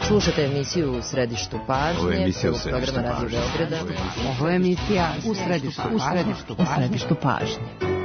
Slušate emisiju U središtu pažnje. Ovo je emisija U središtu pažnje. Radio Beograda. Ovo je emisija U središtu pažnje.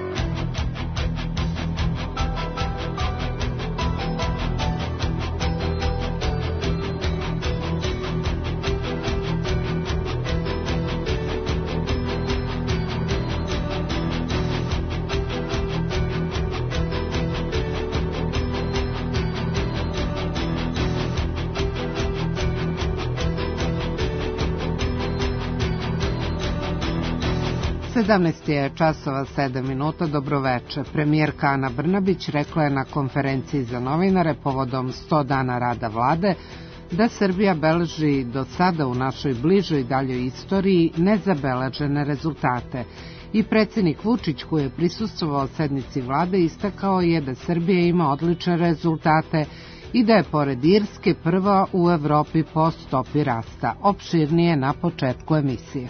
Je časova 7 minuta, dobroveče. Premijerka Ana Brnabić rekla je na konferenciji za novinare povodom 100 dana rada vlade da Srbija beleži do sada u našoj bližoj i daljoj istoriji nezabeležene rezultate. I predsjednik Vučić, koji je prisustvovao sednici vlade, istakao je da Srbija ima odlične rezultate i da je pored Irske prva u Evropi po stopi rasta. Opširnije na početku emisije.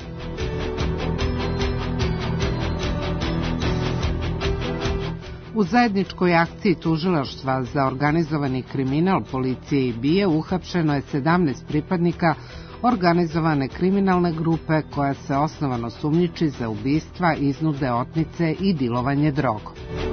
U zajedničkoj akciji tužilaštva za organizovani kriminal, policije i BIA uhapšeno je 17 pripadnika organizovane kriminalne grupe koja se osnovano sumnjiči za ubistva, iznude, otmice i dilovanje drogom.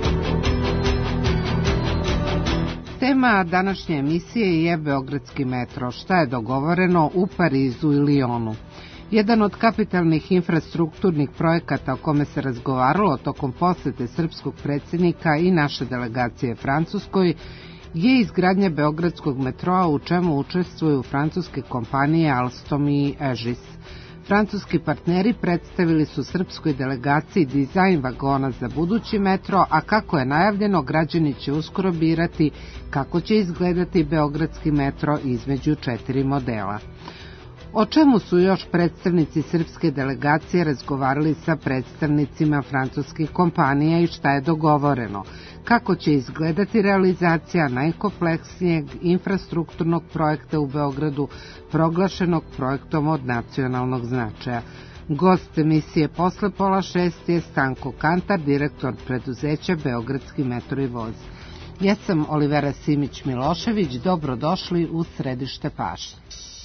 Tema današnje emisije je Beogradski metro. Šta je dogovoreno u Parizu i Lionu? Jedan od kapitalnih infrastrukturnih projekata o kome se razgovaralo tokom posete srpskog predsjednika i naše delegacije Francuskoj je izgradnja Beogradskog metroa, u čemu učestvuju francuske kompanije Alstom i Egis. Francuski partneri predstavili su srpskoj delegaciji dizajn vagona za budući metro, a kako je najavljeno, građani će uskoro birati kako će izgledati Beogradski metro između 4 modela. O čemu su još predstavnici srpske delegacije razgovarali sa predstavnicima francuskih kompanija i šta je dogovoreno? Kako će izgledati realizacija najkompleksnijeg infrastrukturnog projekta u Beogradu, proglašenog projektom od nacionalnog značaja? Gost emisije posle 5:30 je Stanko Kantar, direktor preduzeća Beogradski metro i voz. Ja sam Olivera Simić-Milošević, dobrodošli u središte pažnje.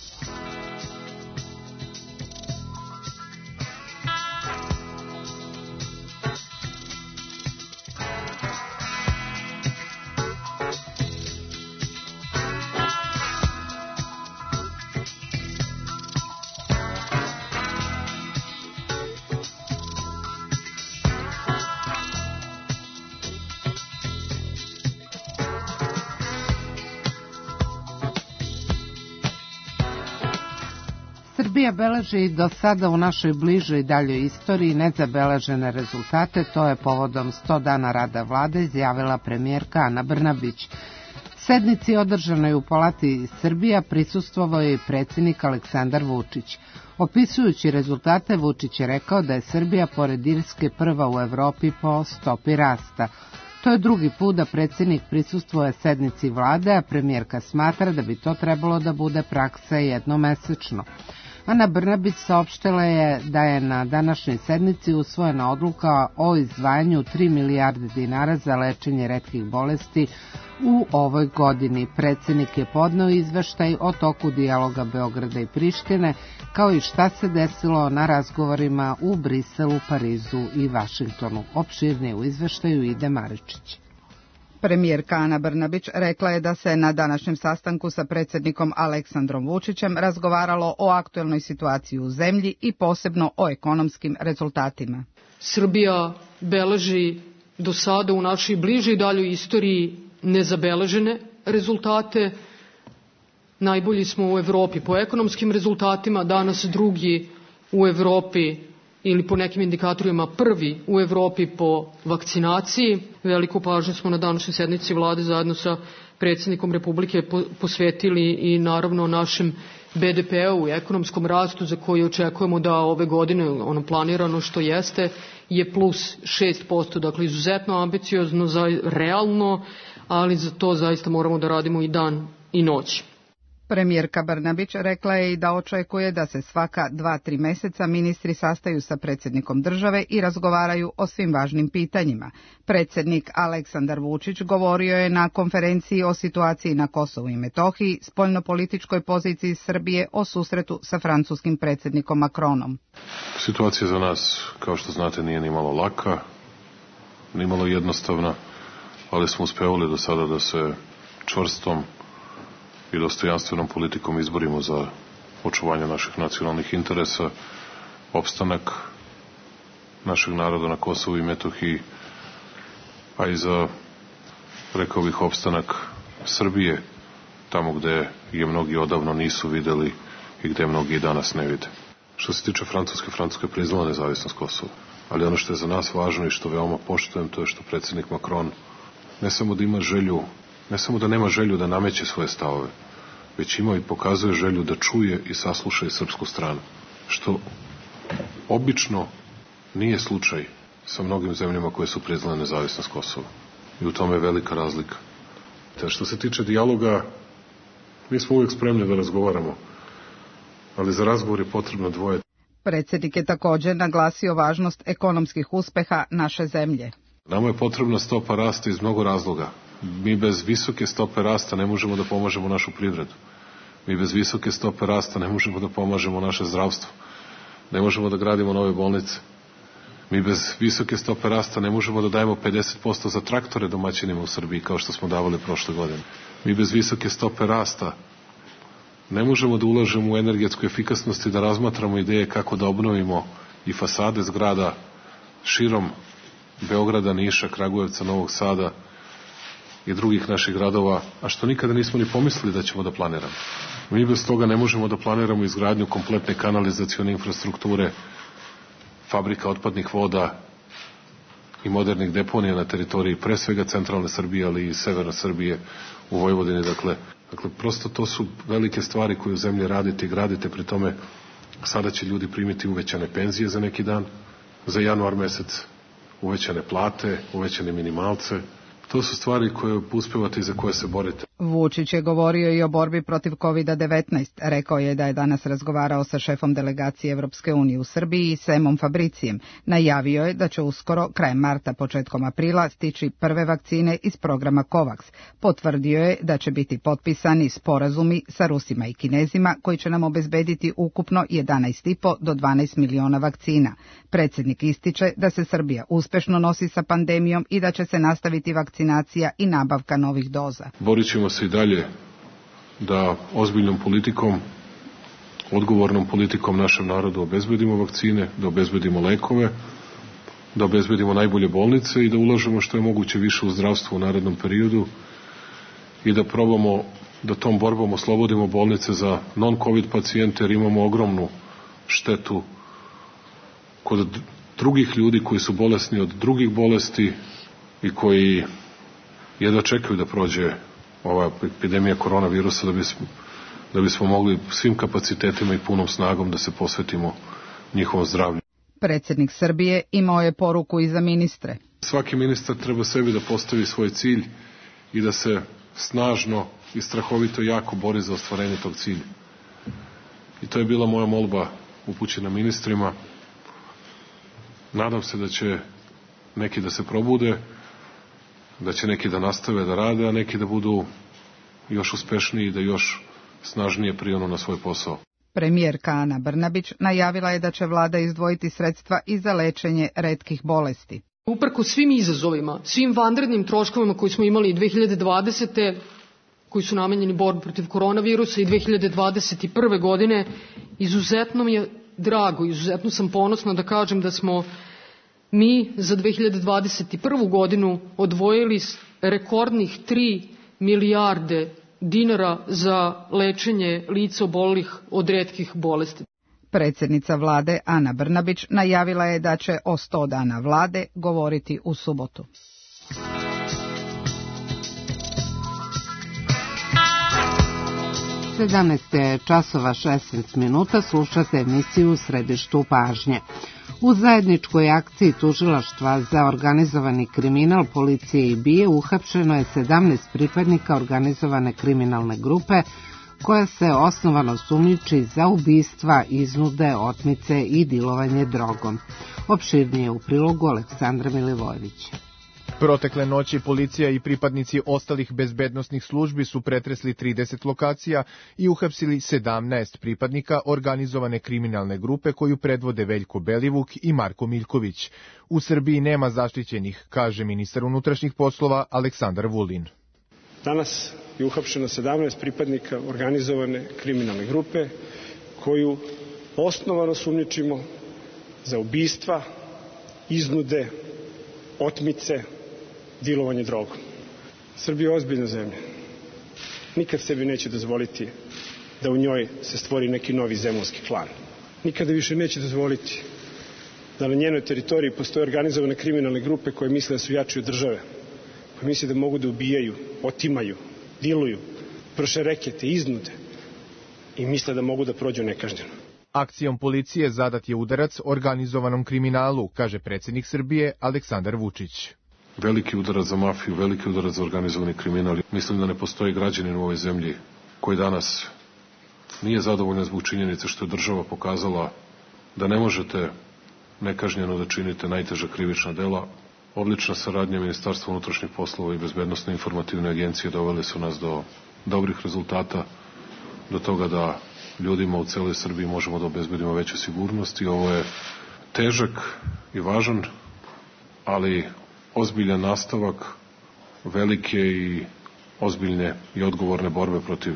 Srbija beleži do sada u našoj bližoj i daljoj istoriji nezabeležene rezultate, to je povodom 100 dana rada vlade izjavila premijerka Ana Brnabić. Sednici održanoj u Palati Srbija prisustvovao je i predsjednik Aleksandar Vučić. Opisujući rezultate, Vučić je rekao da je Srbija pored Irske prva u Evropi po stopi rasta. To je drugi put da predsjednik prisustvuje sednici vlade, a premijerka smatra da bi to trebalo da bude praksa jednomesečno. Ana Brnabić saopštila je da je na današnjoj sednici usvojena odluka o izdvajanju 3 milijarde dinara za lečenje retkih bolesti u ovoj godini. Predsjednik je podneo izveštaj o toku dijaloga Beograda i Prištine, kao i šta se desilo na razgovorima u Briselu, Parizu i Vašingtonu. Opširnije u izveštaju Ide Maričić. Premijerka Ana Brnabić rekla je da se na današnjem sastanku sa predsjednikom Aleksandrom Vučićem razgovaralo o aktuelnoj situaciji u zemlji i posebno o ekonomskim rezultatima. Srbija beleži do sada u našoj bližoj i daljoj istoriji nezabeležene rezultate. Najbolji smo u Evropi po ekonomskim rezultatima, danas drugi u Evropi ili po nekim indikatorima prvi u Evropi po vakcinaciji. Veliku pažnju smo na današnjoj sednici vlade zajedno sa predsjednikom Republike posvetili i naravno našem BDP-u i ekonomskom rastu za koji očekujemo da ove godine, ono planirano što jeste, je plus 6%, dakle izuzetno ambiciozno, realno, ali za to zaista moramo da radimo i dan i noć. Premijerka Brnabić rekla je i da očekuje da se svaka 2-3 mjeseca ministri sastaju sa predsjednikom države i razgovaraju o svim važnim pitanjima. Predsjednik Aleksandar Vučić govorio je na konferenciji o situaciji na Kosovu i Metohiji, spoljnopolitičkoj poziciji Srbije o susretu sa francuskim predsjednikom Macronom. Situacija za nas, kao što znate, nije ni malo laka, ni malo jednostavna, ali smo uspevali do sada da se čvrstom i dostojanstvenom politikom izborimo za očuvanje naših nacionalnih interesa, opstanak našeg naroda na Kosovu i Metohiji, a i za, rekao bih, opstanak Srbije, tamo gde je mnogi odavno nisu videli i gde mnogi i danas ne vide. Što se tiče Francuska je priznala nezavisnost Kosova, ali ono što je za nas važno i što veoma poštujem, to je što predsjednik Macron ne samo da ima želju, ne samo da nema želju da nameće svoje stavove, već ima i pokazuje želju da čuje i sasluša i srpsku stranu, što obično nije slučaj sa mnogim zemljama koje su priznale nezavisnost Kosova. I u tome je velika razlika. Te što se tiče dijaloga, mi smo uvijek spremni da razgovaramo, ali za razgovor je potrebno dvoje. Predsjednik je također naglasio važnost ekonomskih uspeha naše zemlje. Nama je potrebna stopa rasta iz mnogo razloga. Mi bez visoke stope rasta ne možemo da pomažemo našu privredu. Mi bez visoke stope rasta ne možemo da pomažemo naše zdravstvo. Ne možemo da gradimo nove bolnice. Mi bez visoke stope rasta ne možemo da dajemo 50% za traktore domaćinima u Srbiji, kao što smo davali prošle godine. Mi bez visoke stope rasta ne možemo da ulažemo u energetsku efikasnost i da razmatramo ideje kako da obnovimo i fasade zgrada širom Beograda, Niša, Kragujevca, Novog Sada i drugih naših gradova, a što nikada nismo ni pomislili da ćemo da planiramo. Mi bez toga ne možemo da planiramo izgradnju kompletne kanalizacione infrastrukture, fabrika otpadnih voda i modernih deponija na teritoriji pre svega centralne Srbije, ali i severne Srbije u Vojvodini. Dakle, prosto to su velike stvari koje u zemlji radite i gradite. Pri tome sada će ljudi primiti uvećane penzije za neki dan, za januar mesec, uvećane plate, uvećane minimalce. To su stvari koje uspevate i za koje se borite. Vučić je govorio i o borbi protiv COVID-19. Rekao je da je danas razgovarao sa šefom delegacije Evropske unije u Srbiji, Semom Fabricijem. Najavio je da će uskoro, krajem marta, početkom aprila, stići prve vakcine iz programa COVAX. Potvrdio je da će biti potpisani sporazumi sa Rusima i Kinezima koji će nam obezbediti ukupno 11,5 do 12 miliona vakcina. Predsjednik ističe da se Srbija uspešno nosi sa pandemijom i da će se nastaviti vakcinacija i nabavka novih doza. Borit ćemo se i dalje da ozbiljnom politikom, odgovornom politikom našem narodu obezbedimo vakcine, da obezbedimo lekove, da obezbedimo najbolje bolnice i da ulažemo što je moguće više u zdravstvo u narednom periodu i da probamo da tom borbom oslobodimo bolnice za non-covid pacijente, jer imamo ogromnu štetu kod drugih ljudi koji su bolesni od drugih bolesti i koji jedva čekaju da prođe ova epidemija koronavirusa da bismo mogli svim kapacitetima i punom snagom da se posvetimo njihovom zdravlju. Predsjednik Srbije imao je poruku i za ministre. Svaki ministar treba sebi da postavi svoj cilj i da se snažno i strahovito jako bori za ostvarenje tog cilja. I to je bila moja molba upućena ministrima. Nadam se da će neki da se probude, da će neki da nastave da rade, a neki da budu još uspešniji i da još snažnije prionu na svoj posao. Premijerka Ana Brnabić najavila je da će vlada izdvojiti sredstva i za lečenje retkih bolesti. Uprko svim izazovima, svim vanrednim troškovima koji smo imali 2020. koji su namenjeni borbi protiv koronavirusa i 2021. godine, izuzetno mi je drago, izuzetno sam ponosna da kažem da smo mi za 2021. godinu odvojili rekordnih 3 milijarde dinara za lečenje lica obolelih od retkih bolesti. Predsjednica vlade Ana Brnabić najavila je da će o 100 dana vlade govoriti u subotu. časova 16 minuta, slušate emisiju U središtu pažnje. U zajedničkoj akciji Tužilaštva za organizovani kriminal, policije i BIA uhapšeno je 17 pripadnika organizovane kriminalne grupe koja se osnovano sumnjiči za ubistva, iznude, otmice i dilovanje drogom. Opširnije u prilogu Aleksandra Milivojevića. Protekle noći policija i pripadnici ostalih bezbednosnih službi su pretresli 30 lokacija i uhapsili 17 pripadnika organizovane kriminalne grupe koju predvode Veljko Belivuk i Marko Miljković. U Srbiji nema zaštićenih, kaže ministar unutrašnjih poslova Aleksandar Vulin. Danas je uhapšeno 17 pripadnika organizovane kriminalne grupe koju osnovano sumnjičimo za ubistva, iznude, otmice, dilovanje drogom. Srbija je ozbiljna zemlja. Nikad sebi neće dozvoliti da u njoj se stvori neki novi zemunski klan. Nikada više neće dozvoliti da na njenoj teritoriji postoje organizovane kriminalne grupe koje misle da su jači od države, koje misle da mogu da ubijaju, otimaju, diluju, vrše rekete, iznude i misle da mogu da prođu nekažnjeno. Akcijom policije zadat je udarac organizovanom kriminalu, kaže predsjednik Srbije Aleksandar Vučić. Veliki udarac za mafiju, veliki udarac za organizovani kriminal. Mislim da ne postoji građanin u ovoj zemlji koji danas nije zadovoljan zbog činjenice što je država pokazala da ne možete nekažnjeno da činite najteža krivična dela. Odlična saradnja Ministarstva unutrašnjih poslova i Bezbednosne informativne agencije doveli su nas do dobrih rezultata, do toga da ljudima u celoj Srbiji možemo da obezbedimo veću sigurnost i ovo je težak i važan, ali ozbiljan nastavak velike i ozbiljne i odgovorne borbe protiv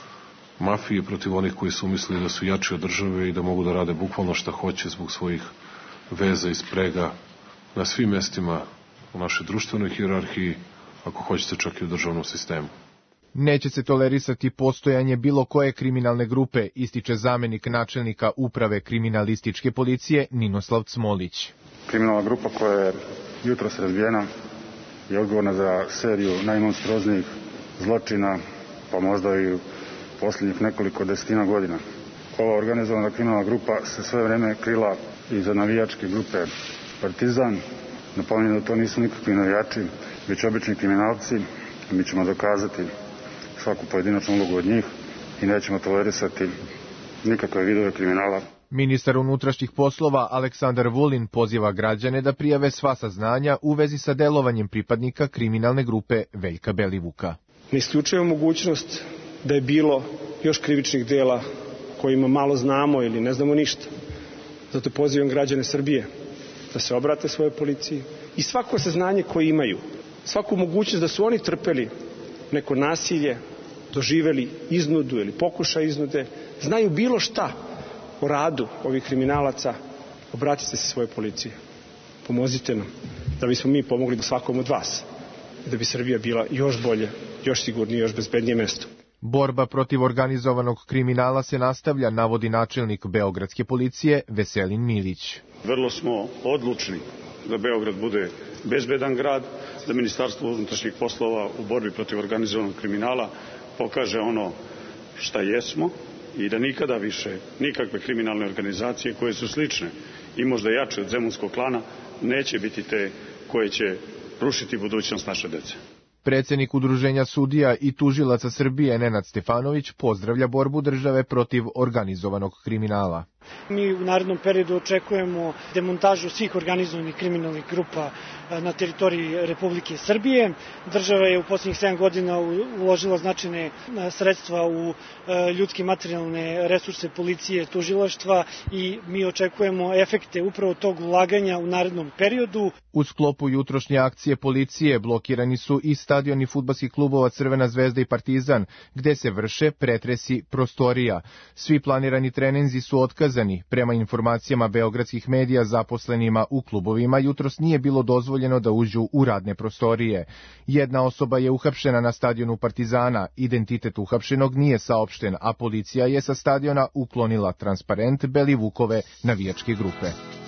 mafije, protiv onih koji su mislili da su jači od države i da mogu da rade bukvalno šta hoće zbog svojih veza i sprega na svim mestima u našoj društvenoj hijerarhiji, ako hoćete čak i u državnom sistemu. Neće se tolerisati postojanje bilo koje kriminalne grupe, ističe zamenik načelnika uprave kriminalističke policije Ninoslav Cmolić. Kriminalna grupa koja je jutros razbijena je odgovorna za seriju najmonstruoznijih zločina, pa možda i u posljednjih nekoliko desetina godina. Ova organizovana kriminalna grupa se sve vreme krila iza navijačke grupe Partizan. Napominjem da to nisu nikakvi navijači, već obični kriminalci. Mi ćemo dokazati svaku pojedinačnu ulogu od njih i nećemo tolerisati nikakve vidove kriminala. Ministar unutrašnjih poslova Aleksandar Vulin poziva građane da prijave sva saznanja u vezi sa delovanjem pripadnika kriminalne grupe Veljka Belivuka. Ne isključujemo mogućnost da je bilo još krivičnih dela kojima malo znamo ili ne znamo ništa. Zato pozivam građane Srbije da se obrate svojoj policiji i svako saznanje koje imaju, svaku mogućnost da su oni trpeli neko nasilje, doživeli iznudu ili pokušaj iznude, znaju bilo šta o radu ovih kriminalaca, obratite se svojoj policiji. Pomozite nam da bismo mi pomogli svakom od vas i da bi Srbija bila još bolje, još sigurnije, još bezbednije mesto. Borba protiv organizovanog kriminala se nastavlja, navodi načelnik Beogradske policije Veselin Milić. Vrlo smo odlučni da Beograd bude bezbedan grad, da Ministarstvo unutrašnjih poslova u borbi protiv organizovanog kriminala pokaže ono šta jesmo i da nikada više nikakve kriminalne organizacije koje su slične i možda jače od zemunskog klana neće biti te koje će rušiti budućnost naše dece. Predsjednik Udruženja sudija i tužilaca Srbije Nenad Stefanović pozdravlja borbu države protiv organizovanog kriminala. Mi u narednom periodu očekujemo demontažu svih organizovanih kriminalnih grupa na teritoriji Republike Srbije. Država je u posljednjih 7 godina uložila značajne sredstva u ljudske materijalne resurse policije, tužilaštva i mi očekujemo efekte upravo tog ulaganja u narednom periodu. U sklopu jutrošnje akcije policije blokirani su i stadioni fudbalskih klubova Crvena zvezda i Partizan, gde se vrše pretresi prostorija. Svi planirani treninzi su otkazani. Prema informacijama beogradskih medija, zaposlenima u klubovima jutros nije bilo dozvoljeno da uđu u radne prostorije. Jedna osoba je uhapšena na stadionu Partizana, identitet uhapšenog nije saopšten, a policija je sa stadiona uklonila transparent Belivukove navijačke grupe.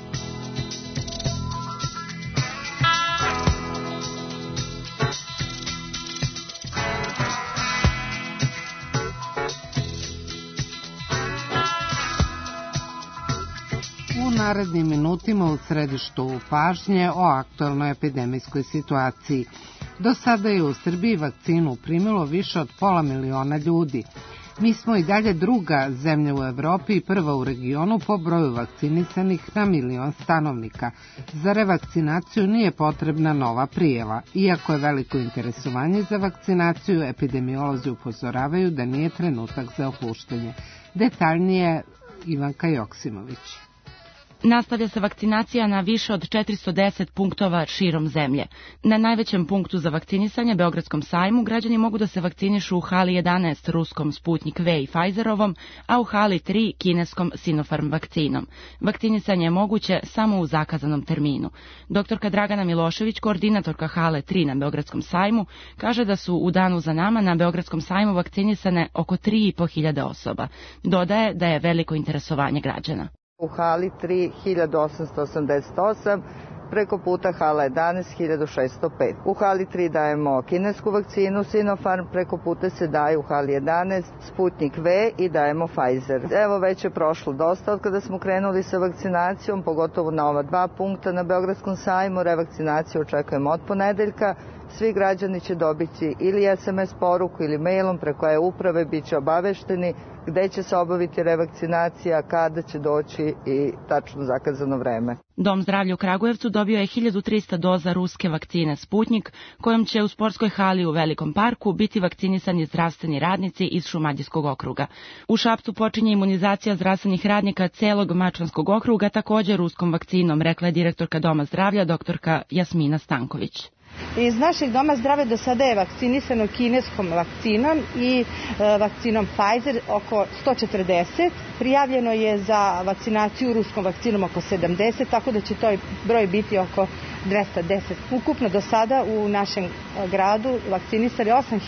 U narednim minutima u središtu pažnje o aktualnoj epidemijskoj situaciji. Do sada je u Srbiji vakcinu primilo više od 500.000 ljudi. Mi smo i dalje druga zemlja u Evropi i prva u regionu po broju vakcinisanih na milion stanovnika. Za revakcinaciju nije potrebna nova prijava. Iako je veliko interesovanje za vakcinaciju, epidemiolozi upozoravaju da nije trenutak za opuštanje. Detaljnije Ivanka Joksimović. Nastavlja se vakcinacija na više od 410 punktova širom zemlje. Na najvećem punktu za vakcinisanje, Beogradskom sajmu, građani mogu da se vakcinišu u hali 11 ruskom Sputnik V i Pfizerovom, a u hali 3 kineskom Sinopharm vakcinom. Vakcinisanje je moguće samo u zakazanom terminu. Doktorka Dragana Milošević, koordinatorka hale 3 na Beogradskom sajmu, kaže da su u danu za nama na Beogradskom sajmu vakcinisane oko 3.500 osoba. Dodaje da je veliko interesovanje građana. U hali 3 1888, preko puta hala 11 1605. U hali 3 dajemo kinesku vakcinu Sinopharm, preko puta se daje u hali 11 Sputnik V i dajemo Pfizer. Evo već je prošlo dosta od kada smo krenuli sa vakcinacijom, pogotovo na ova 2 punkta na Beogradskom sajmu. Revakcinaciju očekujemo od ponedeljka. Svi građani će dobiti ili SMS poruku ili mailom preko e-uprave, bit će obavešteni gde će se obaviti revakcinacija, kada će doći i tačno zakazano vreme. Dom zdravlja u Kragujevcu dobio je 1300 doza ruske vakcine Sputnik, kojom će u sportskoj hali u Velikom parku biti vakcinisani zdravstveni radnici iz Šumadijskog okruga. U Šapcu počinje imunizacija zdravstvenih radnika celog Mačvanskog okruga, također ruskom vakcinom, rekla je direktorka Doma zdravlja, doktorka Jasmina Stanković. Iz našeg doma zdravlja do sada je vakcinisano kineskom vakcinom i vakcinom Pfizer oko 140. Prijavljeno je za vakcinaciju ruskom vakcinom oko 70, tako da će to broj biti oko 210. Ukupno do sada u našem gradu vakcinisali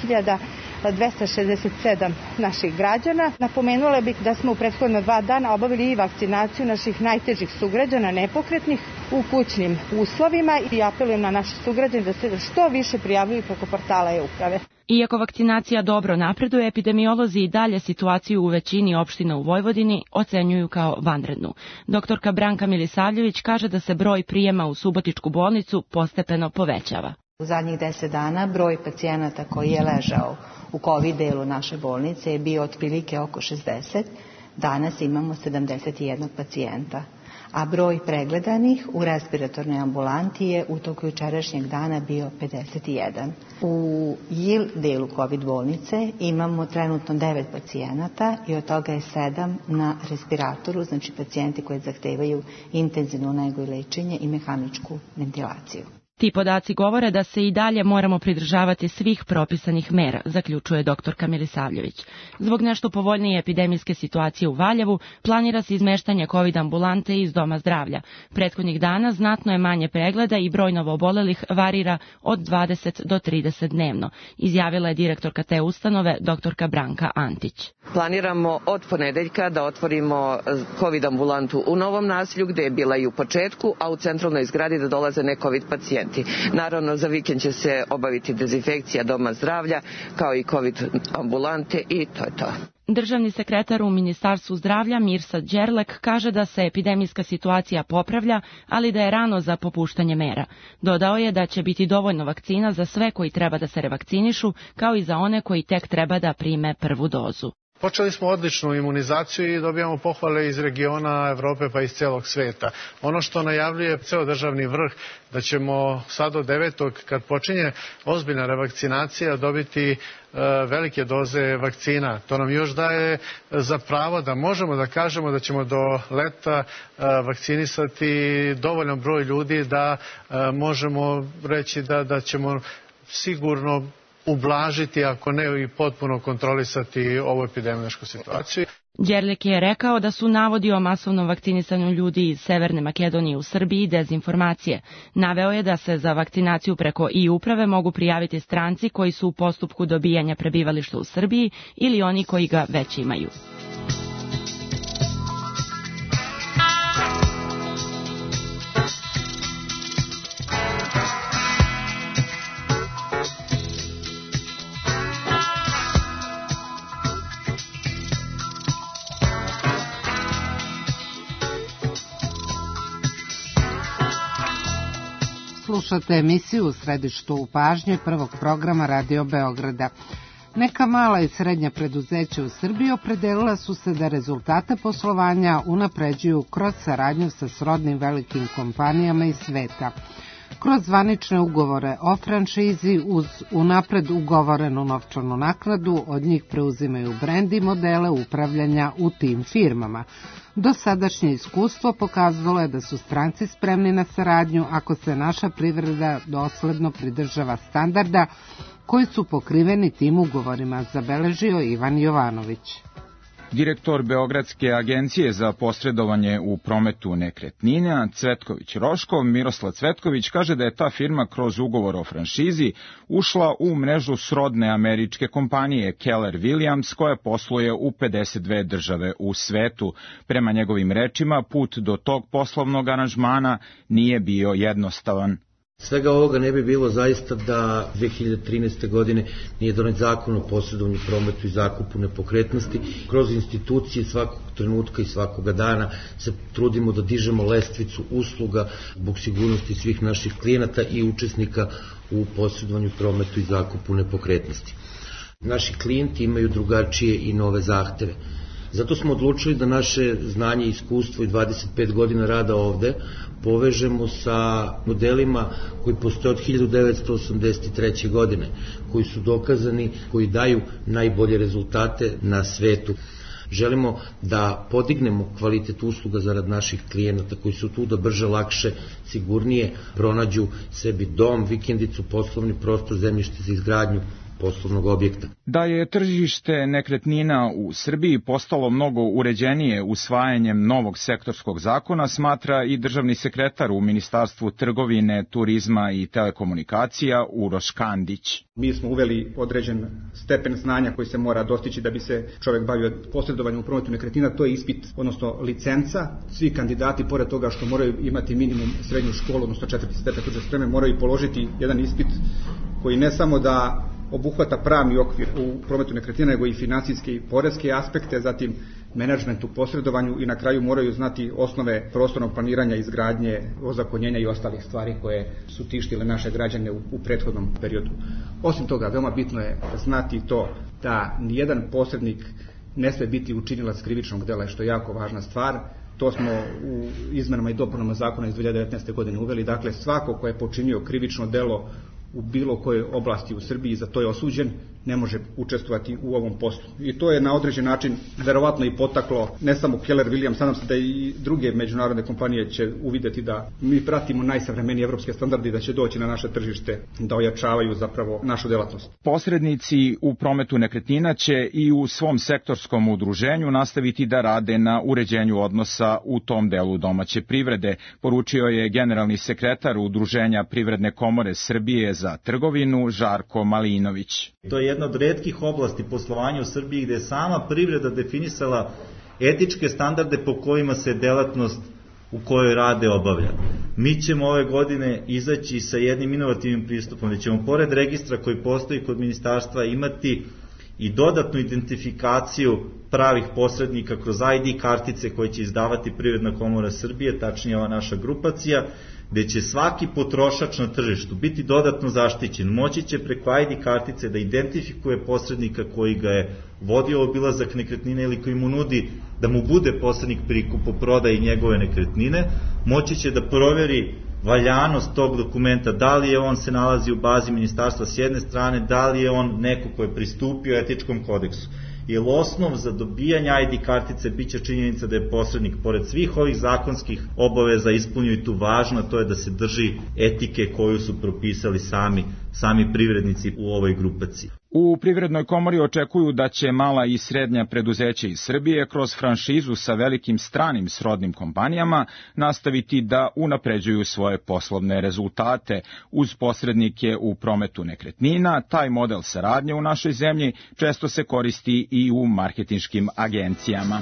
8.267 naših građana. Napomenula bih da smo u prethodna 2 dana obavili i vakcinaciju naših najtežih sugrađana nepokretnih u kućnim uslovima i apelujem na naše sugrađane da se što više prijavljuju preko portala e-uprave. Iako vakcinacija dobro napreduje, epidemiolozi i dalje situaciju u većini opština u Vojvodini ocenjuju kao vanrednu. Doktorka Branka Milisavljević kaže da se broj prijema u Subotičku bolnicu postepeno povećava. U zadnjih 10 dana broj pacijenata koji je ležao u COVID delu naše bolnice je bio otprilike oko 60. Danas imamo 71 pacijenta, a broj pregledanih u respiratornoj ambulanti je u toku jučerašnjeg dana bio 51. U JIL delu COVID bolnice imamo trenutno 9 pacijenata i od toga je 7 na respiratoru, znači pacijenti koji zahtevaju intenzivnu negu i lečenje i mehaničku ventilaciju. Ti podaci govore da se i dalje moramo pridržavati svih propisanih mera, zaključuje doktorka Milisavljević. Zbog nešto povoljnije epidemijske situacije u Valjevu planira se izmeštanje COVID ambulante iz Doma zdravlja. Prethodnih dana znatno je manje pregleda i broj novoobolelih varira od 20 do 30 dnevno, izjavila je direktorka te ustanove doktorka Branka Antić. Planiramo od ponedeljka da otvorimo COVID ambulantu u Novom naselju, gde je bila i u početku, a u centralnoj zgradi da dolaze ne COVID pacijenti. Naravno, za vikend će se obaviti dezinfekcija Doma zdravlja, kao i COVID ambulante i to je to. Državni sekretar u Ministarstvu zdravlja Mirsad Đerlek kaže da se epidemijska situacija popravlja, ali da je rano za popuštanje mera. Dodao je da će biti dovoljno vakcina za sve koji treba da se revakcinišu, kao i za one koji tek treba da prime prvu dozu. Počeli smo odličnu imunizaciju i dobijamo pohvale iz regiona Evrope pa iz celog sveta. Ono što najavljuje ceo državni vrh da ćemo sad od 9. kad počinje ozbiljna revakcinacija dobiti velike doze vakcina. To nam još daje za pravo da možemo da kažemo da ćemo do leta vakcinisati dovoljan broj ljudi da možemo reći da ćemo sigurno ublažiti, ako ne i potpuno kontrolisati ovu epidemiološku situaciju. Đerlek je rekao da su navodi o masovnom vakcinisanju ljudi iz Severne Makedonije u Srbiji dezinformacije. Naveo je da se za vakcinaciju preko e-uprave mogu prijaviti stranci koji su u postupku dobijanja prebivališta u Srbiji ili oni koji ga već imaju. Slušate emisiju u središtu pažnje prvog programa Radio Beograda. Neka mala i srednja preduzeća u Srbiji opredelila su se da rezultate poslovanja unapređuju kroz saradnju sa srodnim velikim kompanijama iz sveta. Kroz zvanične ugovore o franšizi uz unapred ugovorenu novčanu naknadu od njih preuzimaju brend i modele upravljanja u tim firmama. Dosadašnje iskustvo pokazalo je da su stranci spremni na saradnju ako se naša privreda dosledno pridržava standarda koji su pokriveni tim ugovorima, zabeležio Ivan Jovanović. Direktor Beogradske agencije za posredovanje u prometu nekretnina Cvetković Roškov, Miroslav Cvetković, kaže da je ta firma kroz ugovor o franšizi ušla u mrežu srodne američke kompanije Keller Williams, koja posluje u 52 države u svetu. Prema njegovim rečima, put do tog poslovnog aranžmana nije bio jednostavan. Svega ovoga ne bi bilo zaista da 2013. godine nije donet zakon o posredovanju prometu i zakupu nepokretnosti. Kroz institucije svakog trenutka i svakoga dana se trudimo da dižemo lestvicu usluga zbog sigurnosti svih naših klijenata i učesnika u posredovanju prometu i zakupu nepokretnosti. Naši klijenti imaju drugačije i nove zahteve. Zato smo odlučili da naše znanje i iskustvo i 25 godina rada ovde povežemo sa modelima koji postoje od 1983. godine, koji su dokazani, koji daju najbolje rezultate na svetu. Želimo da podignemo kvalitet usluga zarad naših klijenata koji su tu da brže, lakše, sigurnije pronađu sebi dom, vikendicu, poslovni prostor, zemljište za izgradnju poslovnog objekta. Da je tržište nekretnina u Srbiji postalo mnogo uređenije usvajanjem novog sektorskog zakona, smatra i državni sekretar u Ministarstvu trgovine, turizma i telekomunikacija Uroš Kandić. Mi smo uveli određen stepen znanja koji se mora dostići da bi se čovjek bavio posredovanjem u prometu nekretnina, to je ispit, odnosno licenca. Svi kandidati, pored toga što moraju imati minimum srednju školu, odnosno 4. stepen stručne spreme, moraju položiti jedan ispit koji ne samo da obuhvata pravni okvir u prometu nekretnina, nego i finansijske i poreske aspekte, zatim menadžment u posredovanju i na kraju moraju znati osnove prostornog planiranja, izgradnje, ozakonjenja i ostalih stvari koje su tištile naše građane u prethodnom periodu. Osim toga, veoma bitno je znati to da nijedan posrednik ne sme biti učinilac krivičnog dela, što je jako važna stvar. To smo u izmenama i dopunama zakona iz 2019. godine uveli. Dakle, svako ko je počinio krivično delo u bilo kojoj oblasti u Srbiji, za to je osuđen, ne može učestvovati u ovom poslu. I to je na određen način verovatno i potaklo ne samo Keller Williams, nadam se da i druge međunarodne kompanije će uvideti da mi pratimo najsavremenije evropske standarde i da će doći na naše tržište da ojačavaju zapravo našu delatnost. Posrednici u prometu nekretnina će i u svom sektorskom udruženju nastaviti da rade na uređenju odnosa u tom delu domaće privrede, poručio je generalni sekretar Udruženja Privredne komore Srbije za trgovinu Žarko Malinović. To je jedna od retkih oblasti poslovanja u Srbiji gde je sama privreda definisala etičke standarde po kojima se delatnost u kojoj rade obavlja. Mi ćemo ove godine izaći sa jednim inovativnim pristupom, gde ćemo pored registra koji postoji kod ministarstva imati i dodatnu identifikaciju pravih posrednika kroz ID kartice koje će izdavati Privredna komora Srbije, tačnije ova naša grupacija, gde će svaki potrošač na tržištu biti dodatno zaštićen. Moći će preko ID kartice da identifikuje posrednika koji ga je vodio obilazak nekretnine ili koji mu nudi da mu bude posrednik pri kupoprodaji njegove nekretnine. Moći će da proveri valjanost tog dokumenta, da li je on se nalazi u bazi ministarstva s jedne strane, da li je on neko ko je pristupio etičkom kodeksu. Jer osnov za dobijanje ID kartice biće činjenica da je posrednik, pored svih ovih zakonskih obaveza, ispunio i tu važno, to je da se drži etike koju su propisali sami privrednici u ovoj grupaciji. U Privrednoj komori očekuju da će mala i srednja preduzeća iz Srbije kroz franšizu sa velikim stranim srodnim kompanijama nastaviti da unapređuju svoje poslovne rezultate. Uz posrednike u prometu nekretnina, taj model saradnje u našoj zemlji često se koristi i u marketinškim agencijama.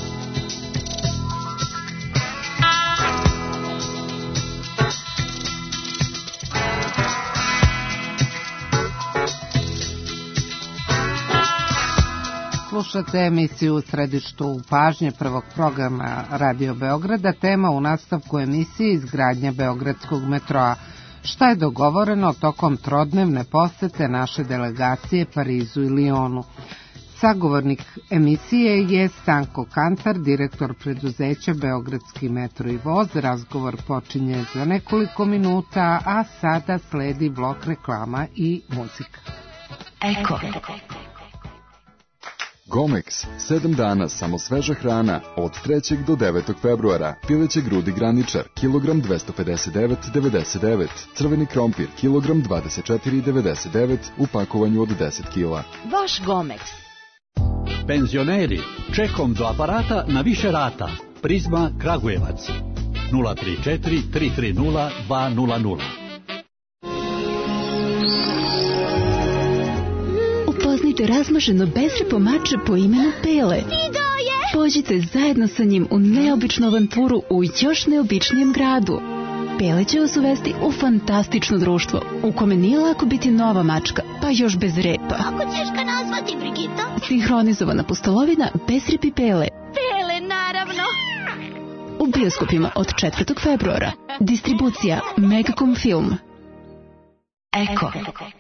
Slušate emisiju u središtu pažnje prvog programa Radio Beograda. Tema u nastavku emisije izgradnja Beogradskog metroa. Šta je dogovoreno tokom trodnevne posete naše delegacije Parizu i Lionu? Sagovornik emisije je Stanko Kantar, direktor preduzeća Beogradski metro i voz. Razgovor počinje za nekoliko minuta, a sada sledi blok reklama i muzika. Eko. Gomex, 7 dana samo sveža hrana, od 3. do 9. februara. Pileće grudi graničar, kilogram 259,99. Crveni krompir, kilogram 24,99 u pakovanju od 10 kila. Vaš Gomex. Penzioneri, čekom do aparata na više rata. Prizma Kragujevac, 034 330 200. Upoznajte razmaženo bezrepo mače po imenu Pele. Pođite zajedno sa njim u neobičnu avanturu u još neobičnijem gradu. Pele će vas uvesti u fantastično društvo, u kome nije lako biti nova mačka, pa još bez repa. Kako ćeš ga nazvati, Brigita? Sinhronizovana pustolovina Besrepi Pele. Pele, naravno. U bioskopima od 4. februara. Distribucija Megacom Film. Eko.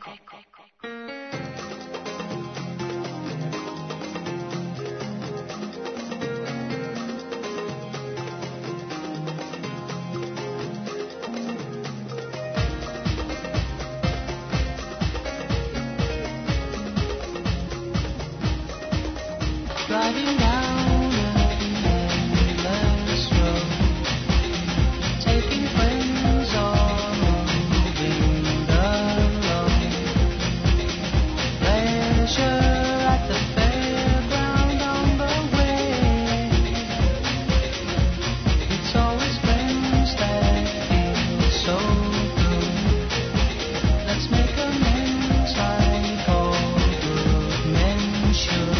Driving down an endless road, taking friends or moving alone. Pleasure at the fairground on the way. It's always friends that feel so good. Let's make amends like all good men should.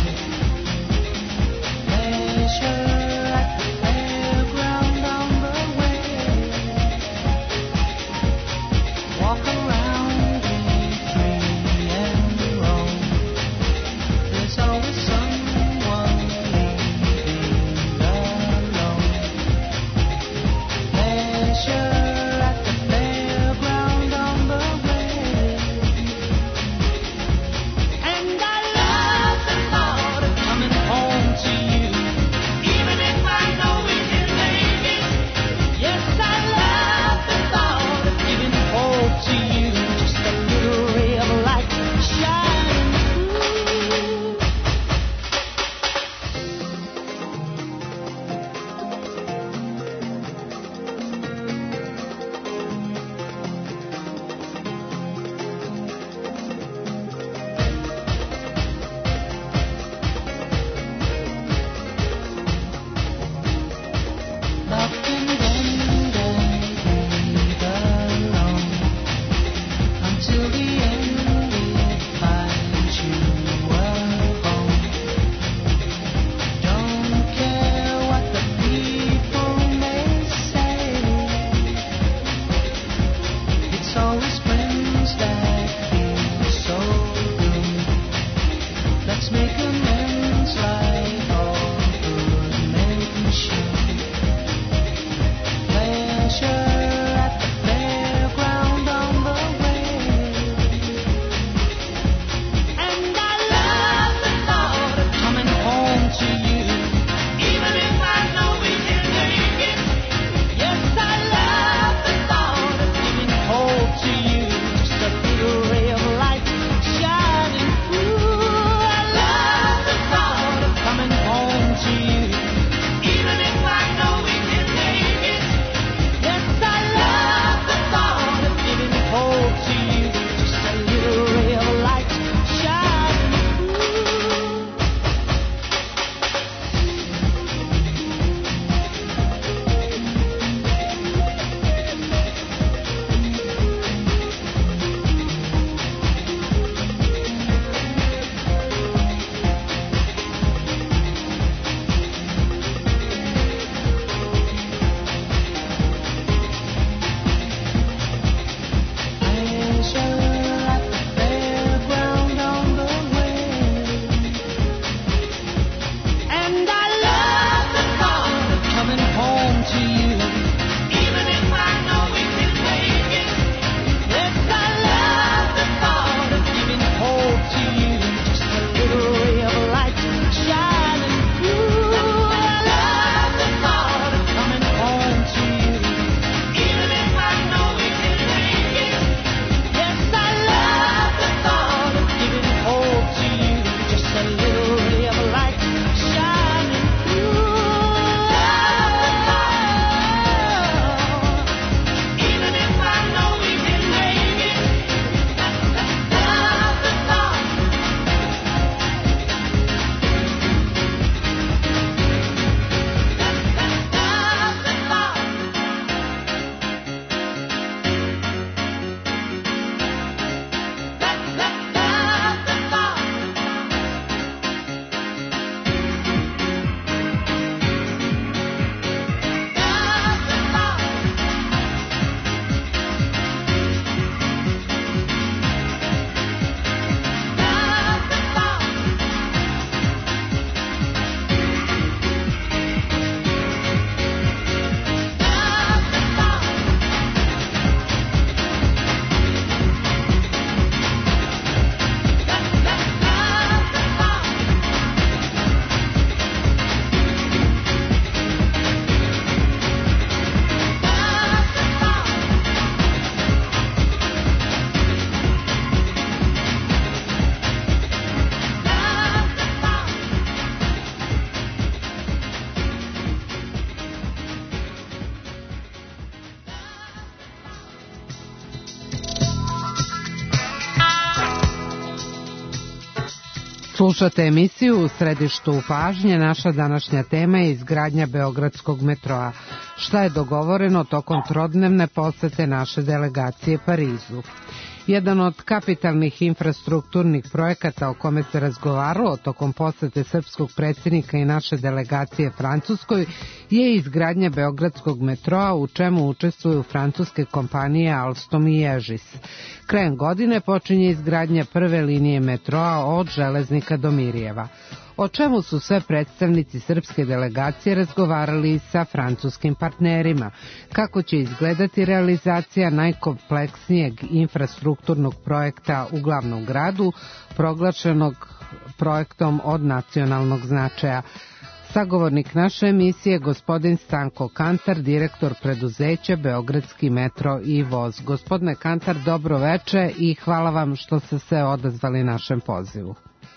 Slušate emisiju U središtu pažnje. Naša današnja tema je izgradnja Beogradskog metroa. Šta je dogovoreno tokom trodnevne posete naše delegacije Parizu? Jedan od kapitalnih infrastrukturnih projekata o kome se razgovaralo tokom posete srpskog predsjednika i naše delegacije Francuskoj je izgradnja Beogradskog metroa, u čemu učestvuju francuske kompanije Alstom i Egis. Krajem godine počinje izgradnja prve linije metroa od Železnika do Mirjeva. O čemu su sve predstavnici srpske delegacije razgovarali sa francuskim partnerima, kako će izgledati realizacija najkompleksnijeg infrastrukturnog projekta u glavnom gradu, proglašenog projektom od nacionalnog značaja. Sagovornik naše emisije, gospodin Stanko Kantar, direktor preduzeća Beogradski metro i voz. Gospodine Kantar, dobro veče i hvala vam što ste se odazvali našem pozivu.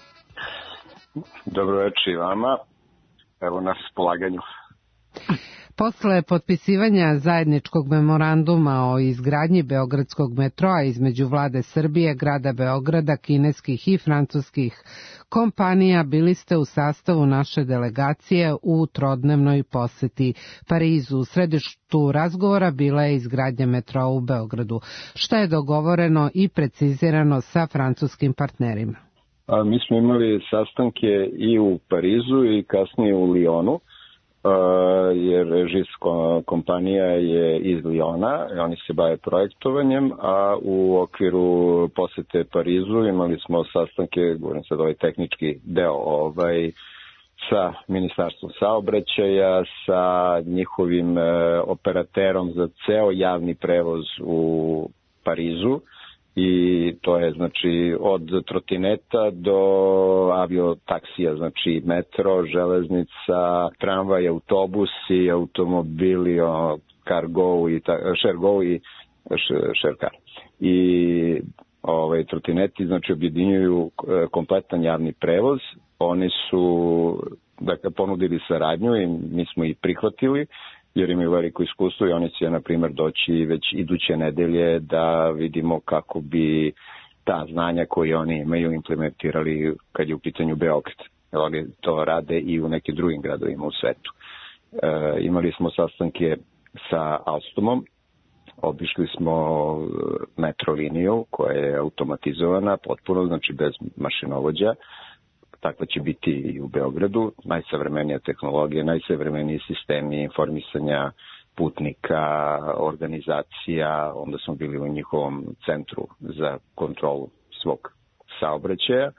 Dobro večer i vama, evo na raspolaganju. Posle potpisivanja zajedničkog memoranduma o izgradnji Beogradskog metroa između vlade Srbije, grada Beograda, kineskih i francuskih kompanija, bili ste u sastavu naše delegacije u trodnevnoj poseti Parizu. U središtu razgovora bila je izgradnja metroa u Beogradu. Šta je dogovoreno i precizirano sa francuskim partnerima? Mi smo imali sastanke i u Parizu i kasnije u Lyonu, jer Egis kompanija je iz Lyona, oni se bave projektovanjem, a u okviru posete Parizu imali smo sastanke, govorim sad ovaj tehnički deo, sa Ministarstvom saobraćaja, sa njihovim operaterom za ceo javni prevoz u Parizu. I to je znači od trotineta do aviotaksija, znači metro, železnica, tramvaj, autobusi, automobili, cargo i šergo i šerkar. I trotineti znači objedinjuju kompletan javni prevoz. Oni su ponudili saradnju i mi smo ih prihvatili, jer imaju veliko iskustvo i oni će, na primjer, doći već iduće nedelje da vidimo kako bi ta znanja koje oni imaju implementirali kad je u pitanju Beograd. Oni to rade i u nekim drugim gradovima u svetu. Imali smo sastanke sa Alstomom, obišli smo metro liniju koja je automatizovana potpuno, znači bez mašinovođa. Takva će biti i u Beogradu, najsavremenija tehnologija, najsavremeniji sistemi informisanja putnika, organizacija, onda smo bili u njihovom centru za kontrolu svog saobraćaja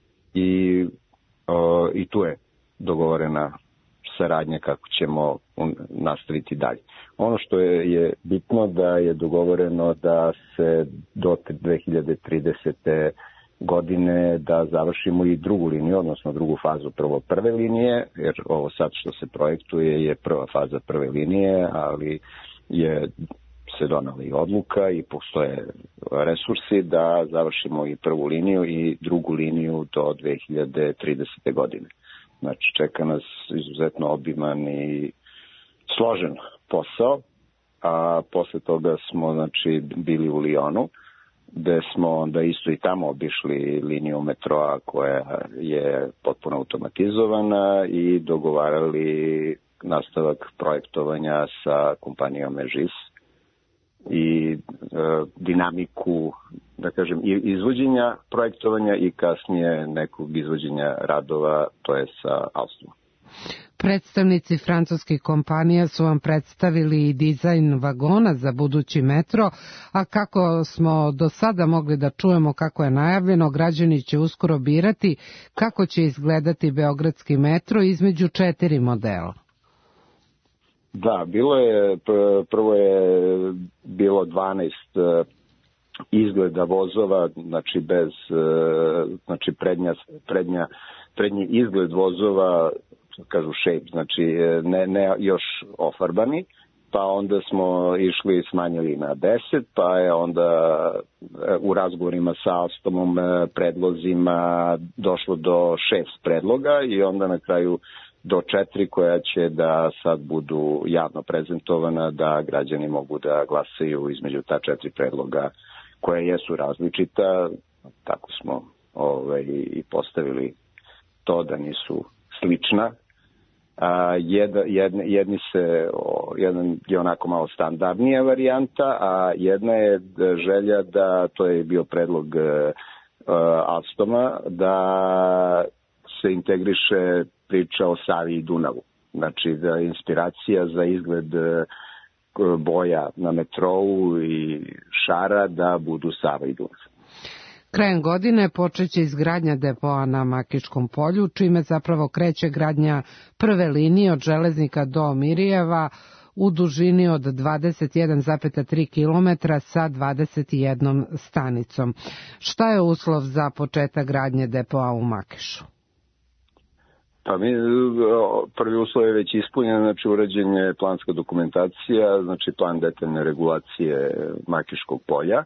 i tu je dogovorena saradnja kako ćemo nastaviti dalje. Ono što je bitno da je dogovoreno da se do 2030. godine da završimo i drugu liniju, odnosno drugu fazu prve linije, jer ovo sad što se projektuje je prva faza prve linije, ali se donala i odluka i postoje resursi da završimo i prvu liniju i drugu liniju do 2030. godine. Znači čeka nas izuzetno obiman i složen posao, a posle toga smo znači bili u Lyonu, gde smo onda isto i tamo obišli liniju metroa koja je potpuno automatizovana i dogovarali nastavak projektovanja sa kompanijom Egis i dinamiku, da kažem, izvođenja projektovanja i kasnije nekog izvođenja radova, to je sa Alstomom. Predstavnici francuskih kompanija su vam predstavili i dizajn vagona za budući metro, a kako smo do sada mogli da čujemo kako je najavljeno, građani će uskoro birati kako će izgledati Beogradski metro između 4 modela. Da, prvo je bilo 12 izgleda vozova, znači bez, znači prednji izgled vozova, kažu shape, znači ne još ofarbani, pa onda smo išli, smanjili na 10, pa je onda u razgovorima sa Alstomom predlozima došlo do 6 predloga i onda na kraju do 4 koja će da sad budu javno prezentovana, da građani mogu da glasaju između ta 4 predloga koja jesu različita. Tako smo i postavili metoda nisu slična. Jedan je onako malo standardnija varijanta, a jedna je želja da, to je bio predlog Alstoma, da se integriše priča o Savi i Dunavu. Znači da je inspiracija za izgled boja na metrou i šara da budu Sava i Dunav. Krajem godine počeće izgradnja depoa na Makiškom polju, čime zapravo kreće gradnja prve linije od Železnika do Mirijeva u dužini od 21,3 km sa 21 stanicom. Šta je uslov za početak gradnje depoa u Makišu? Pa prvi uslov je već ispunjen, znači urađen je planska dokumentacija, znači plan detaljne regulacije Makiškog polja.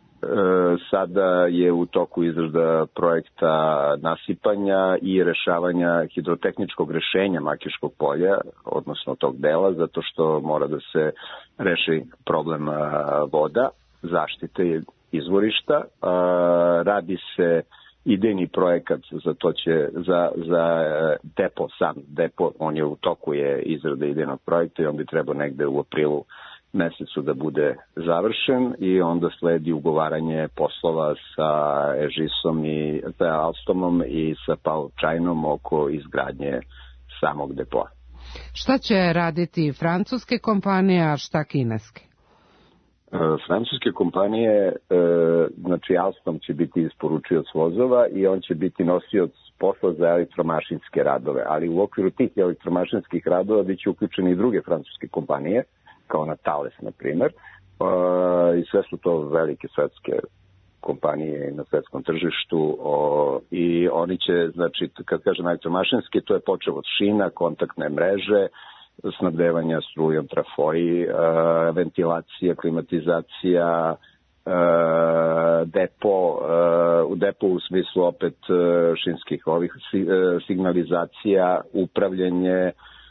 Sada je u toku izrada projekta nasipanja i rešavanja hidrotehničkog rešenja Makiškog polja, odnosno tog dela, zato što mora da se reši problem voda, zaštite izvorišta. Radi se idejni projekat za depo, on je u toku izrade idejnog projekta i on bi trebao negde u aprilu mesecu da bude završen i onda sledi ugovaranje poslova sa Ežisom i sa Alstomom i sa Paučajnom oko izgradnje samog depoa. Šta će raditi francuske kompanije, a šta kineske? Francuske kompanije, znači Alstom će biti isporučioc vozova i on će biti nosioc posla za elektromašinske radove, ali u okviru tih elektromašinskih radova biće uključeni i druge francuske kompanije, kao na Thales, na primer, i sve su to velike svetske kompanije na svetskom tržištu i oni će, znači, kad kažem elektromašinski, to je počeo od šina, kontaktne mreže, snabdevanja strujom, trafoji, ventilacija, klimatizacija, u depo u smislu opet šinskih signalizacija, upravljanje,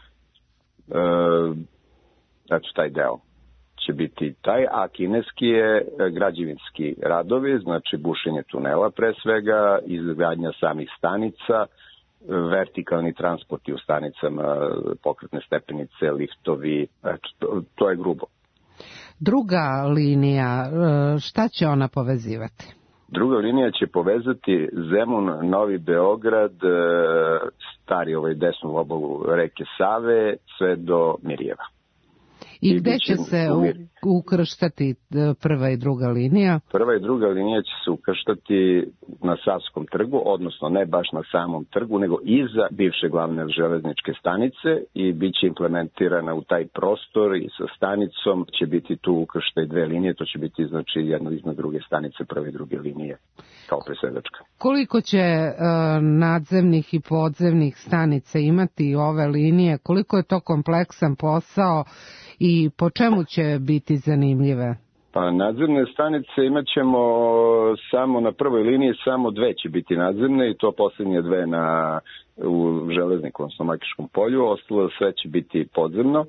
znači taj deo će biti taj, a kineski je građevinski radovi, znači bušenje tunela pre svega, izgradnja samih stanica, vertikalni transporti u stanicama, pokretne stepenice, liftovi, to je grubo. Druga linija, šta će ona povezivati? Druga linija će povezati Zemun, Novi Beograd, stari desnu obalu reke Save, sve do Mirijeva. I gde će se ukrštati prva i druga linija? Prva i druga linija će se ukrštati na Savskom trgu, odnosno ne baš na samom trgu, nego iza bivše glavne železničke stanice i bit će implementirana u taj prostor i sa stanicom će biti tu ukrštaj dve linije, to će biti znači jedno iznad druge stanice prve i druge linije kao presedačka. Koliko će nadzemnih i podzemnih stanica imati ove linije? Koliko je to kompleksan posao? I po čemu će biti zanimljive? Pa nadzemne stanice imat ćemo samo na prvoj liniji, samo dve će biti nadzemne i to posljednje dve u Železniku, odnosno Makiškom polju, ostalo sve će biti podzemno.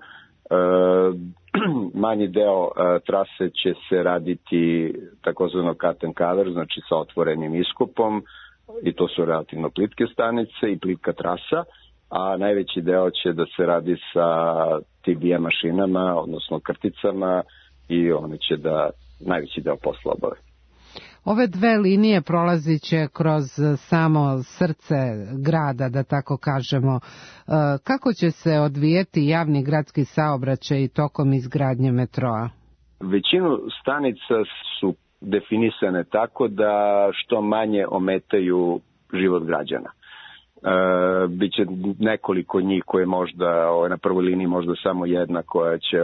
Manji deo trase će se raditi takozvano cut and cover, znači sa otvorenim iskopom i to su relativno plitke stanice i plitka trasa, a najveći deo će da se radi sa TBM mašinama, odnosno krticama i one će da najveći deo posla obave. Ove dve linije prolazit će kroz samo srce grada, da tako kažemo. Kako će se odvijeti javni gradski saobraćaj tokom izgradnje metroa? Većinu stanica su definisane tako da što manje ometaju život građana. Biće nekoliko njih koje možda na prvoj liniji možda samo jedna koja će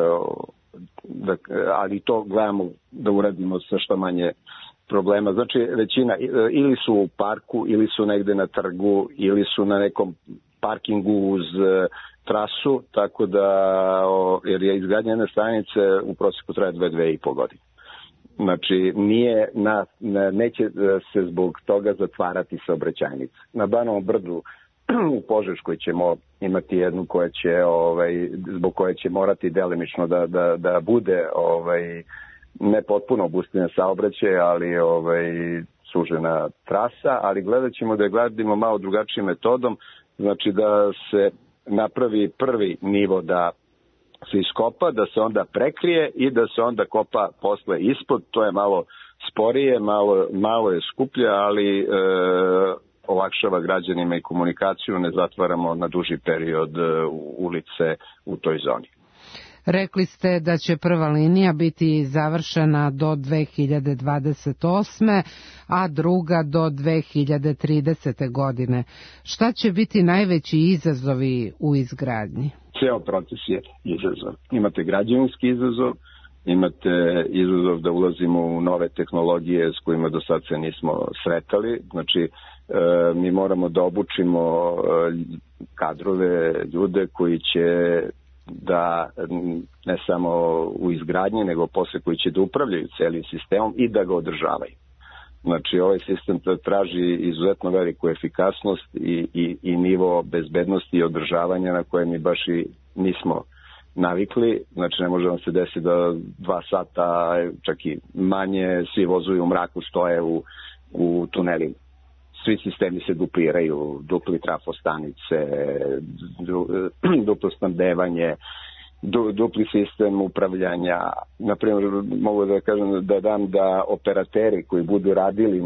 ali to gledamo da uradimo sa što manje problema. Znači većina ili su u parku ili su negde na trgu ili su na nekom parkingu uz trasu, tako da jer je izgradnja jedne stanice u prosjeku traje 2,5 godine. Znači, neće se zbog toga zatvarati saobraćajnice. Na Banovom brdu u Požeškoj ćemo imati jednu koja će, zbog koje će morati delimično da bude ne potpuno obustavljen saobraćaj, ali sužena trasa, ali gledat ćemo da je gradimo malo drugačijim metodom, znači da se napravi prvi nivo da se iskopa, da se onda prekrije i da se onda kopa posle ispod. To je malo sporije, malo je skuplje, ali olakšava građanima i komunikaciju, ne zatvaramo na duži period ulice u toj zoni. Rekli ste da će prva linija biti završena do 2028. a druga do 2030. godine. Šta će biti najveći izazovi u izgradnji? Ceo proces je izazov. Imate građevinski izazov, imate izazov da ulazimo u nove tehnologije s kojima do sad se nismo sretali. Znači, mi moramo da obučimo kadrove, ljude koji će da ne samo u izgradnji, nego posle koji će da upravljaju celim sistemom i da ga održavaju. Znači, ovaj sistem traži izuzetno veliku efikasnost i nivo bezbednosti i održavanja na koje mi baš i nismo navikli. Znači, ne može vam se desiti da 2 sata, čak i manje, svi vozovi u mraku stoje u tunelima. Svi sistemi se dupliraju, dupli trafostanice, duplo snabdevanje, dupli sistem upravljanja. Naprimjer, mogu da kažem da dam da operateri koji budu radili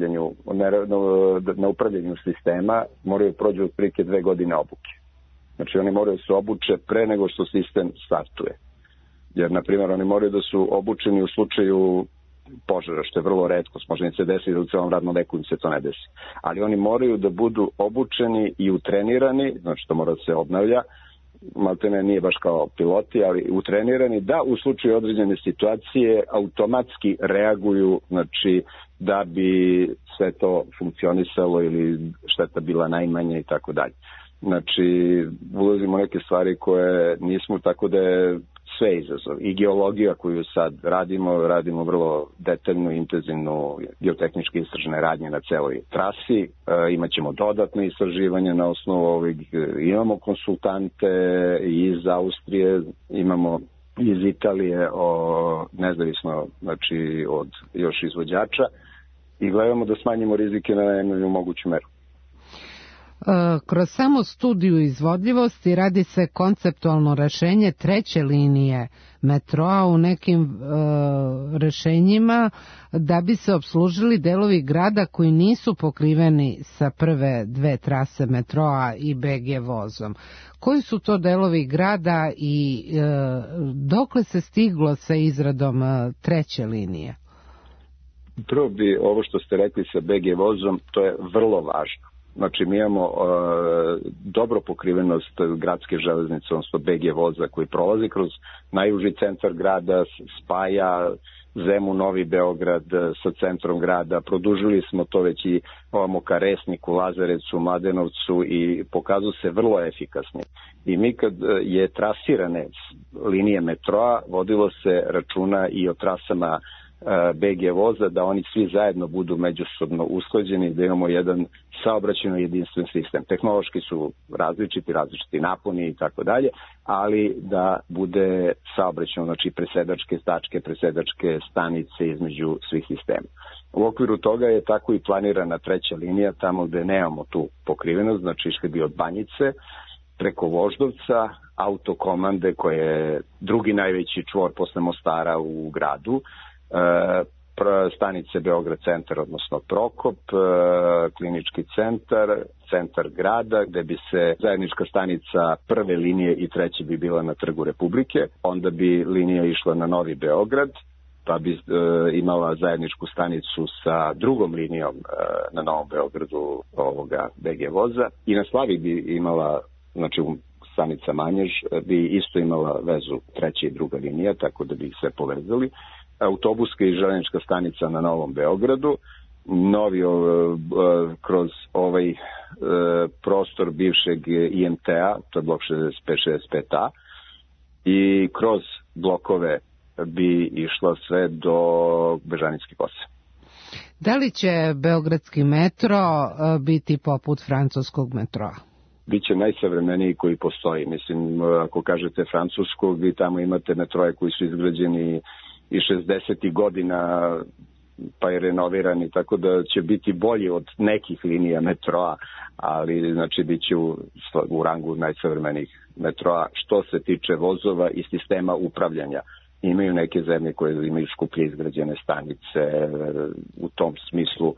na upravljanju sistema moraju prođu otprilike 2 godine obuke. Znači, oni moraju da se obuče pre nego što sistem startuje. Jer, na primjer, oni moraju da su obučeni u slučaju požara, što je vrlo retko, može se desiti da u celom radnom veku im se to ne desi. Ali oni moraju da budu obučeni i utrenirani, znači to mora da se obnavlja, maltene nije baš kao piloti, ali utrenirani da u slučaju određene situacije automatski reaguju, znači da bi sve to funkcionisalo ili šteta bila najmanja i tako dalje. Znači, ulazimo neke stvari koje nismo, tako da je sve izazov. I geologija koju sad radimo vrlo detaljnu, intenzivnu geotehničke istražne radnje na celoj trasi. Imaćemo dodatno istraživanje na osnovu ovih, imamo konsultante iz Austrije, imamo iz Italije, nezavisno, znači od još izvođača, i gledamo da smanjimo rizike na najmanju moguću meru. Kroz samu studiju izvodljivosti radi se konceptualno rešenje 3. linije metroa u nekim rešenjima da bi se obslužili delovi grada koji nisu pokriveni sa prve 2 trase metroa i BG vozom. Koji su to delovi grada i dokle se stiglo sa izradom 3. linije? Prvo bi ovo što ste rekli sa BG vozom, to je vrlo važno. Znači, mi imamo dobro pokrivenost gradske železnice, odnosno BG voza koji prolazi kroz najuži centar grada, spaja Zemun, Novi Beograd sa centrom grada. Produžili smo to već i ovamo ka Resniku, Lazarevcu, Mladenovcu i pokazuje se vrlo efikasni. I mi kad je trasirane linije metroa, vodilo se računa i o trasama BG voza, da oni svi zajedno budu međusobno usklađeni, da imamo jedan saobraćajno jedinstven sistem. Tehnološki su različiti naponi i tako dalje, ali da bude saobraćajno, znači presedačke tačke, presedačke stanice između svih sistema. U okviru toga je tako i planirana 3. linija, tamo gde nemamo tu pokrivenost, znači išli bi od Banjice preko Voždovca, Autokomande, koje je drugi najveći čvor posle Mostara u gradu, stanice Beograd centar, odnosno Prokop, klinički centar grada, gde bi se zajednička stanica 1. linije i 3. bi bila na Trgu Republike, onda bi linija išla na Novi Beograd, pa bi imala zajedničku stanicu sa 2. linijom na Novom Beogradu ovoga BG voza, i na Slavi bi imala, znači stanica Manjež bi isto imala vezu 3. i 2. linija, tako da bi ih sve povezali. Autobuska i železnička stanica na Novom Beogradu, novi kroz ovaj prostor bivšeg IMT-a, to je blok 65-65A, i kroz blokove bi išla sve do Bežanijske kose. Da li će beogradski metro biti poput francuskog metroa? Biće najsavremeniji koji postoji. Mislim, ako kažete francuskog, vi tamo imate metroje koji su izgrađeni i 60. godina pa je renoviran i tako da će biti bolji od nekih linija metroa, ali znači bit će u rangu najsavremenijih metroa što se tiče vozova i sistema upravljanja. Imaju neke zemlje koje imaju skuplje izgrađene stanice, u tom smislu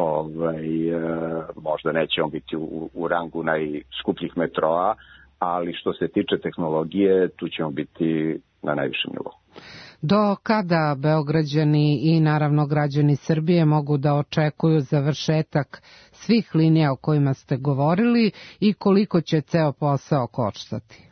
možda neće on biti u rangu najskupljih metroa, ali što se tiče tehnologije, tu ćemo biti na najvišem nivou. Do kada Beograđani i naravno građani Srbije mogu da očekuju završetak svih linija o kojima ste govorili i koliko će ceo posao koštati?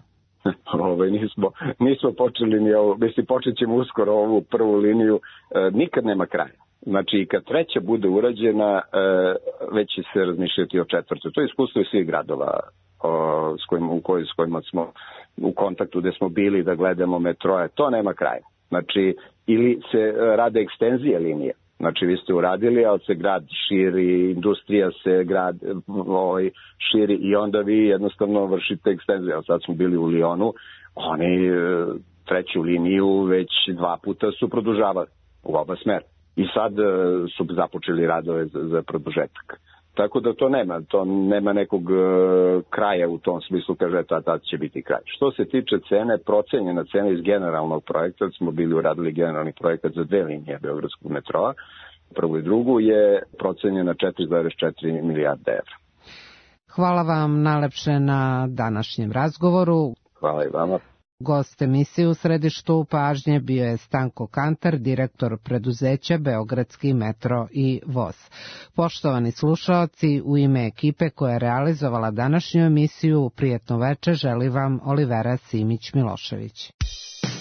Nismo počeli ni ovo, mislim počet ćemo uskoro ovu prvu liniju, nikad nema kraja. Znači i kad treća bude urađena, već će se razmišljati o četvrtoj. To je iskustvo svih gradova s kojima smo u kontaktu, gde smo bili da gledamo metroje, to nema kraja. Znači, ili se rade ekstenzije linije. Znači, vi ste uradili, ali se grad širi, industrija se širi i onda vi jednostavno vršite ekstenziju. Ali sad smo bili u Lionu, oni treću liniju već 2 puta su produžavali u oba smera. I sad su započeli radove za produžetak. Tako da to nema nekog kraja u tom smislu, kaže tad će biti kraj. Što se tiče cene, procenjena cena iz generalnog projekta, smo bili uradili generalni projekat za 2 linije Beogradskog metroa, prvu i drugu, je procenjena 4,4 milijarde evra. Hvala vam najlepše na današnjem razgovoru. Hvala i vama. Gost emisije u središtu pažnje bio je Stanko Kantar, direktor preduzeća Beogradski metro i voz. Poštovani slušaoci, u ime ekipe koja je realizovala današnju emisiju, prijetno veče želi vam Olivera Simić-Milošević.